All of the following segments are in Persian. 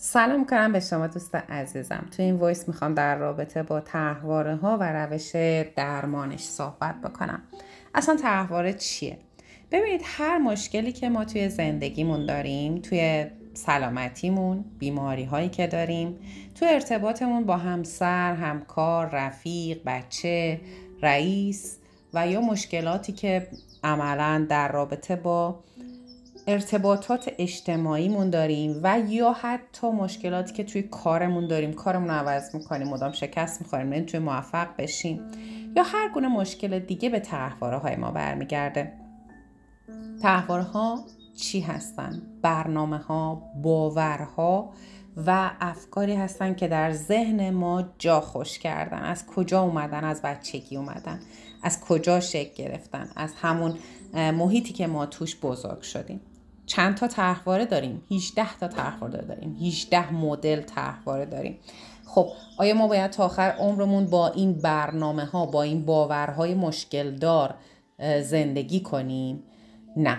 سلام میکنم به شما دوست عزیزم. تو این وایس میخوام در رابطه با طرحواره ها و روش درمانش صحبت بکنم. اصلا طرحواره چیه؟ ببینید، هر مشکلی که ما توی زندگیمون داریم، توی سلامتیمون، بیماری هایی که داریم، توی ارتباطمون با همسر، همکار، رفیق، بچه، رئیس و یا مشکلاتی که عملاً در رابطه با ارتباطات اجتماعیمون داریم و یا حتی مشکلاتی که توی کارمون داریم، کارمون رو عوض میکنیم، مدام شکست میخوریم، نمیتونیم موفق بشیم، یا هر گونه مشکل دیگه به طرحواره های ما برمیگرده. طرحواره ها چی هستن؟ برنامه ها، باورها و افکاری هستن که در ذهن ما جا خوش کردن. از کجا اومدن؟ از بچگی اومدن. از کجا شکل گرفتن؟ از همون محیطی که ما توش بزرگ شدیم. چند تا طرحواره داریم؟ 18 تا طرحواره داریم. 18 مدل طرحواره داریم. خب آیا ما باید تا آخر عمرمون با این برنامه ها، با این باورهای مشکل دار زندگی کنیم؟ نه.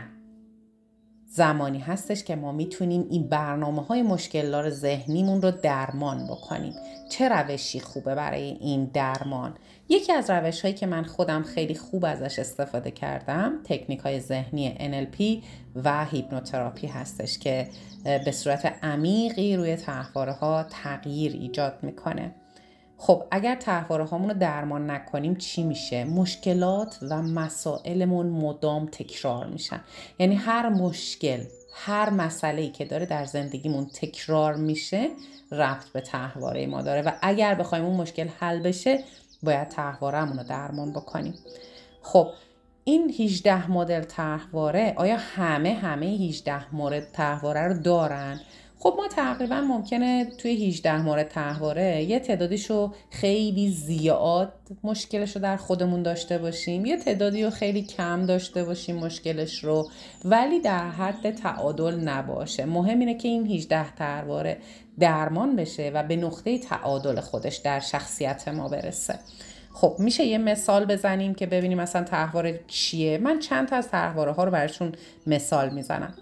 زمانی هستش که ما میتونیم این برنامه‌های مشکل‌دار ذهنیمون رو درمان بکنیم. چه روشی خوبه برای این درمان؟ یکی از روش‌هایی که من خودم خیلی خوب ازش استفاده کردم، تکنیک‌های ذهنی NLP و هیپنوتراپی هستش که به صورت عمیقی روی طرحواره‌ها تغییر ایجاد میکنه. خب اگر طرحواره هامون رو درمان نکنیم چی میشه؟ مشکلات و مسائلمون مدام تکرار میشن. یعنی هر مشکل، هر مسئله‌ای که داره در زندگیمون تکرار میشه ربط به طرحواره ما داره و اگر بخوایم اون مشکل حل بشه باید طرحواره‌مون رو درمان بکنیم. خب این 18 مدل طرحواره، آیا همه 18 مورد طرحواره رو دارن؟ خب ما تقریبا ممکنه توی 18 مورد طرحواره یه تعدادیشو خیلی زیاد مشکلش رو در خودمون داشته باشیم، یه تعدادی رو خیلی کم داشته باشیم مشکلش رو، ولی در حد تعادل نباشه. مهم اینه که این 18 طرحواره درمان بشه و به نقطه تعادل خودش در شخصیت ما برسه. خب میشه یه مثال بزنیم که ببینیم مثلا طرحواره چیه؟ من چند تا از طرحواره ها رو براتون مثال میزنم.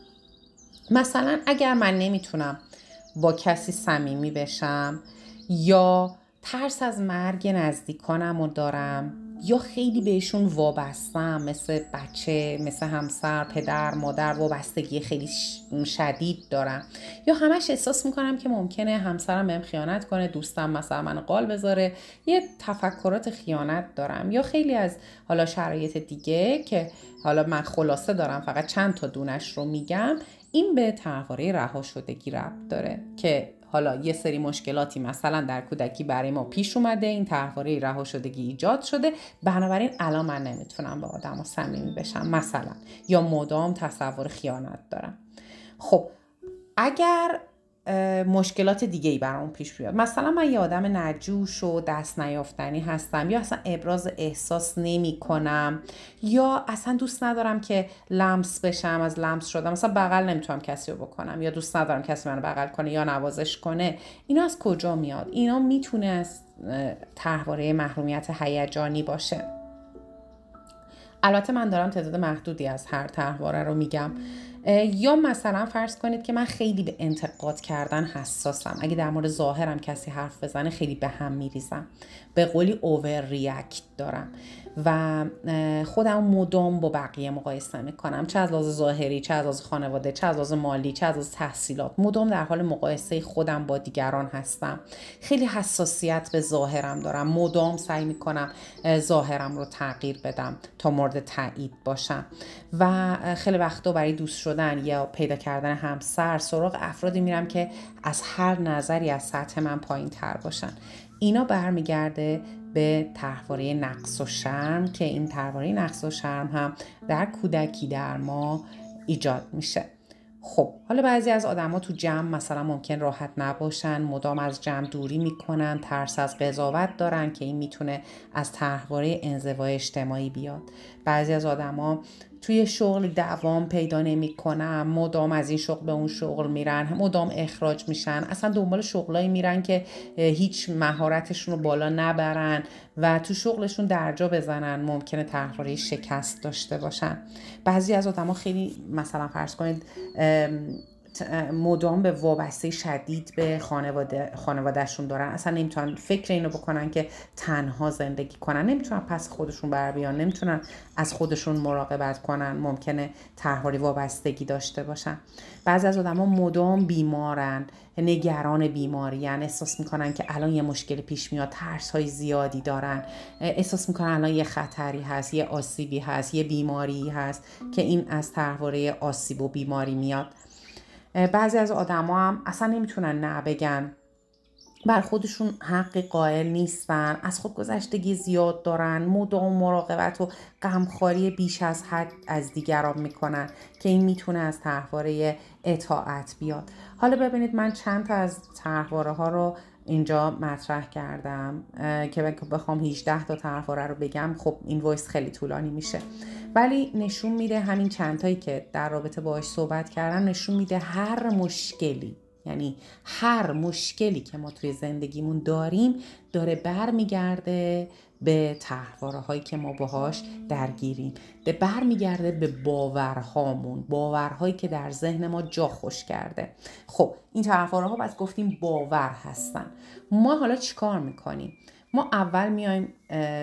مثلا اگر من نمیتونم با کسی صمیمی بشم، یا ترس از مرگ نزدیکانم رو دارم، یا خیلی بهشون وابستم، مثل بچه، مثل همسر، پدر، مادر، وابستگی خیلی شدید دارم، یا همش احساس میکنم که ممکنه همسرم بهم خیانت کنه، دوستم مثلا من قال بذاره، یه تفکرات خیانت دارم، یا خیلی از حالا شرایط دیگه که حالا من خلاصه دارم فقط چند تا دونش رو میگم. این به طرحواره رها شدگی ربط داره که حالا یه سری مشکلاتی مثلا در کودکی برای ما پیش اومده، این طرحواره رها شدگی ایجاد شده، بنابراین الان من نمیتونم با آدم صمیمی بشم مثلا، یا مدام تصور خیانت دارم. خب اگر مشکلات دیگه‌ای برام پیش بیاد، مثلا من یه آدم نجوش و دست نیافتنی هستم، یا اصلا ابراز احساس نمی کنم، یا اصلا دوست ندارم که لمس بشم، از لمس شدم مثلا بغل نمیتونم کسی رو بکنم، یا دوست ندارم کسی منو بغل کنه یا نوازش کنه، اینا از کجا میاد؟ اینا میتونه از طرحواره محرومیت هیجانی باشه. البته من دارم تعداد محدودی از هر طرحواره رو میگم. یا مثلا فرض کنید که من خیلی به انتقاد کردن حساسم، اگه در مورد ظاهرم کسی حرف بزنه خیلی به هم میریزم، به قولی اوور ریاکت دارم و خودم مدام با بقیه مقایسه میکنم، چه از لحاظ ظاهری، چه از لحاظ خانواده، چه از لحاظ مالی، چه از لحاظ تحصیلات، مدام در حال مقایسه خودم با دیگران هستم. خیلی حساسیت به ظاهرم دارم، مدام سعی میکنم ظاهرم رو تغییر بدم تا مورد تایید باشم و خیلی وقتا برای دوست شدن یا پیدا کردن همسر سراغ افرادی میرم که از هر نظری از سطح من پایین تر باشن. اینا برمیگرده به طرحواره نقص و شرم که این طرحواره نقص و شرم هم در کودکی در ما ایجاد میشه. خب حالا بعضی از آدما تو جمع مثلا ممکن راحت نباشن، مدام از جمع دوری میکنن، ترس از قضاوت دارن که این میتونه از طرحواره انزوای اجتماعی بیاد. بعضی از آدما توی شغل دوام پیدا نمی‌کنن، مدام از این شغل به اون شغل میرن، مدام اخراج میشن، اصلا دنبال شغلایی میرن که هیچ مهارتشون رو بالا نبرن و تو شغلشون درجا بزنن، ممکنه طرحواره شکست داشته باشن. بعضی از آدما خیلی مثلا فرض کنید مدام به وابسته شدید به خانوادهشون دارن، اصلا نمیتونن فکر اینو بکنن که تنها زندگی کنن، نمیتونن پس خودشون بر بیان، نمیتونن از خودشون مراقبت کنن، ممکنه طرحواره وابستگی داشته باشن. بعضی از آدما مدام بیمارن، نگران بیماریان، احساس میکنن که الان یه مشکل پیش میاد، ترس های زیادی دارن، احساس میکنن الان یه خطری هست، یه آسیبی هست، یه بیماری هست که این از طرحواره آسیب و بیماری میاد. بعضی از آدما هم اصلا نمیتونن نه بگن، بر خودشون حق قائل نیستن، از خودگذشتگی زیاد دارن، مدام مراقبت و غمخواری بیش از حد از دیگران میکنن که این میتونه از طرحواره اطاعت بیاد. حالا ببینید من چند تا از طرحواره ها رو اینجا مطرح کردم که بخوام 18 تا طرحواره رو بگم خب این وایس خیلی طولانی میشه، ولی نشون میده همین چند تایی که در رابطه باهاش صحبت کردم نشون میده هر مشکلی، یعنی هر مشکلی که ما توی زندگیمون داریم داره برمیگرده به طرحواره هایی که ما باهاش درگیریم، برمیگرده به باورهامون، باورهایی که در ذهن ما جا خوش کرده. خب این طرحواره ها بس گفتیم باور هستن. ما حالا چیکار میکنیم؟ ما اول میایم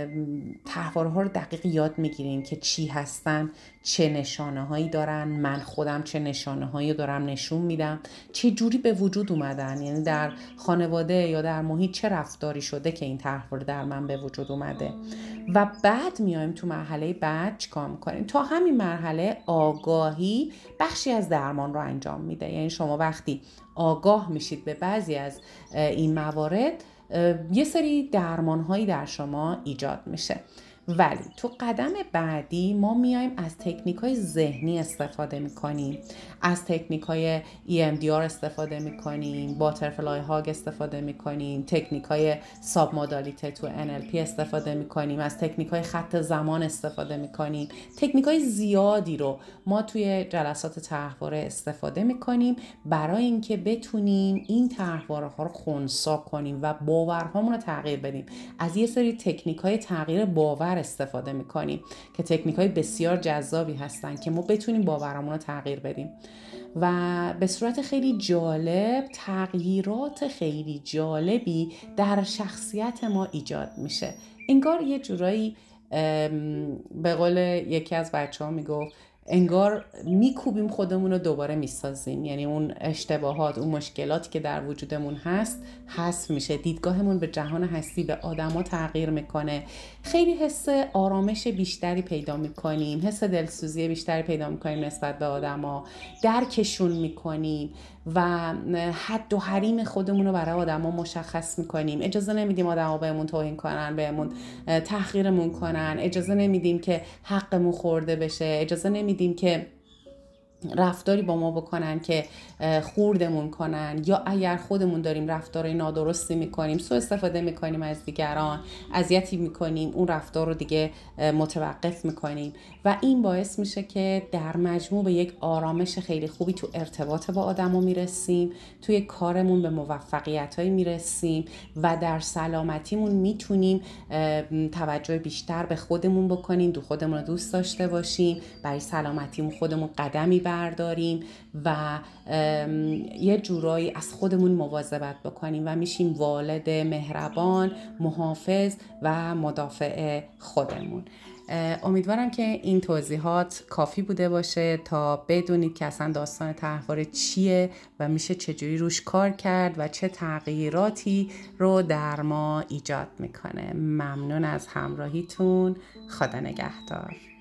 طرحواره ها رو دقیق یاد میگیریم که چی هستن، چه نشانه هایی دارن، من خودم چه نشانه هایی دارم نشون میدم، چه جوری به وجود اومدن، یعنی در خانواده یا در محیط چه رفتاری شده که این طرحواره در من به وجود اومده. و بعد میایم تو مرحله بعد چیکار میکنیم؟ تا همین مرحله آگاهی بخشی از درمان رو انجام میده. یعنی شما وقتی آگاه میشید به بعضی از این موارد، یه سری درمان‌هایی در شما ایجاد میشه. ولی تو قدم بعدی ما میایم از تکنیک‌های ذهنی استفاده میکنیم، از تکنیک‌های EMDR استفاده میکنیم، باترفلای هاگ استفاده میکنیم، تکنیک‌های ساب مودالیته تو NLP استفاده میکنیم، از تکنیک‌های خط زمان استفاده میکنیم. تکنیک‌های زیادی رو ما توی جلسات طرحواره استفاده میکنیم برای اینکه بتونیم این طرحواره‌ها رو خنثی کنیم و باورهامون رو تغییر بدیم. از یه سری تکنیک‌های تغییر باور استفاده میکنیم که تکنیک‌های بسیار جذابی هستن که ما بتونیم باورمون رو تغییر بدیم و به صورت خیلی جالب تغییرات خیلی جالبی در شخصیت ما ایجاد میشه. انگار یه جورایی به قول یکی از بچه‌ها میگفت انگار میکوبیم خودمون رو دوباره میسازیم، یعنی اون اشتباهات، اون مشکلاتی که در وجودمون هست حذف میشه، دیدگاهمون به جهان هستی، به آدما تغییر میکنه، خیلی حس آرامش بیشتری پیدا میکنیم، حس دلسوزی بیشتری پیدا میکنیم نسبت به آدما، درکشون میکنیم و حد و حریم خودمون رو برای آدما مشخص میکنیم. اجازه نمیدیم آدما بهمون توهین کنن، بهمون تحقیرمون کنن، اجازه نمیدیم که حقمون خورده بشه، اجازه نمیدیم که رفتاری با ما بکنن که خوردمون کنن، یا اگر خودمون داریم رفتارهای نادرستی میکنیم، سوء استفاده میکنیم از دیگران، اذیتی میکنیم، اون رفتار رو دیگه متوقف میکنیم و این باعث میشه که در مجموع به یک آرامش خیلی خوبی تو ارتباط با آدما میرسیم، توی کارمون به موفقیتایی میرسیم و در سلامتیمون میتونیم توجه بیشتر به خودمون بکنیم، خودمون رو دوست داشته باشیم، برای سلامتیمون خودمون قدمی برداریم و یه جورایی از خودمون مواظبت بکنیم و میشیم والد مهربان، محافظ و مدافع خودمون. امیدوارم که این توضیحات کافی بوده باشه تا بدونید که اصلا داستان طرحواره چیه و میشه چجوری روش کار کرد و چه تغییراتی رو در ما ایجاد میکنه. ممنون از همراهیتون. خدا نگهدار.